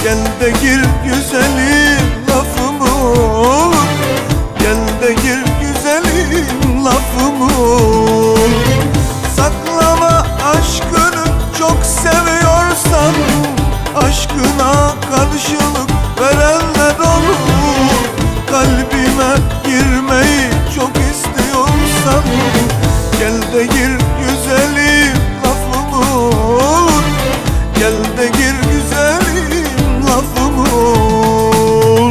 Gel de gir güzelim lafımı olur. Gel de gir güzelim lafımı olur. Saklama aşkını, çok seviyorsan aşkına karşılık verenler olur. Kalbime girmeyi çok istiyorsan gel de gir güzelim lafımı olur. Gel de gir güzelim lafımı olur.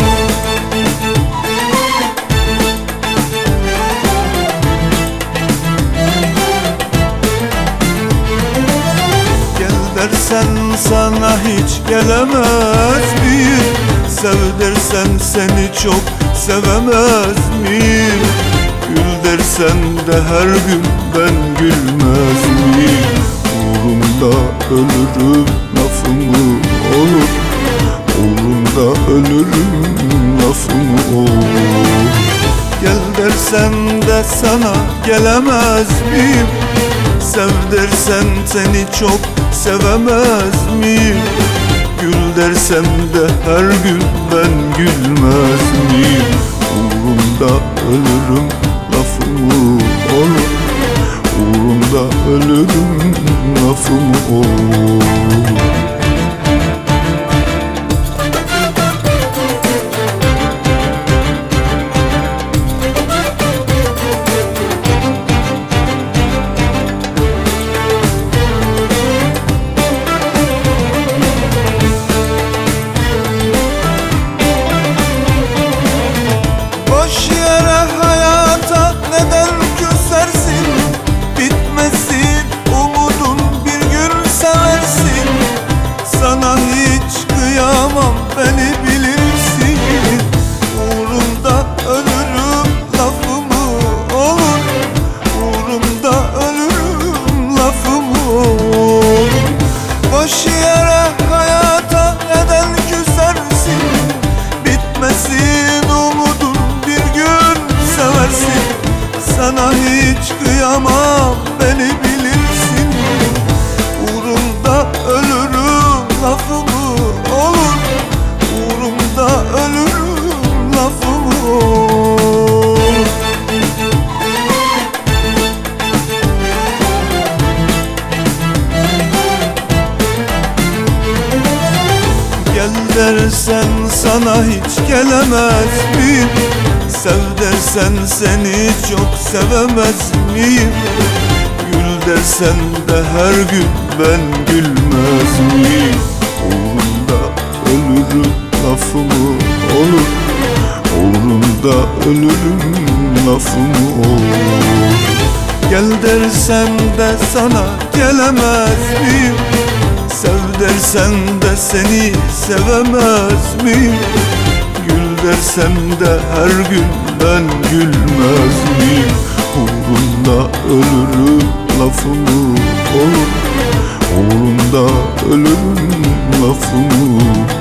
Gel dersen sana hiç gelemez miyim? Sev dersen seni çok sevemez miyim? Gül dersen de her gün ben gülmez miyim? Uğrunda ölürüm lafımı olur. Uğrunda ölürüm lafımı olur. Gel dersen de sana gelemez miyim? Sev dersen seni çok sevemez miyim? Gül dersem de her gün ben gülmez miyim? Uğrunda ölürüm lafımı olur. Uğrunda ölürüm lafımı olur. Boş yere hayata neden küsersin? Bitmesin umudun, bir gün seversin. Sana hiç kıyamam, beni bilirsin. Uğrunda ölürüm lafımı olur. Uğrunda ölürüm lafımı olur. Boş yere hayata neden küsersin? Bitmesin umudun, bir gün seversin. Sana hiç kıyamam, beni bilirsin. Uğrunda ölürüm lafımı olur. Uğrunda ölürüm lafımı olur. Gel dersen sana hiç gelemez miyim? Sev dersen seni çok sevemez miyim? Gül dersen de her gün ben gülmez miyim? Uğrunda ölürüm lafımı olur. Uğrunda ölürüm lafımı olur. Gel dersem de sana gelemez miyim? Sev dersen de seni sevemez miyim? Gül dersem de her gün ben gülmez miyim? Uğrunda ölürüm lafımı olur. Uğrunda ölürüm lafımı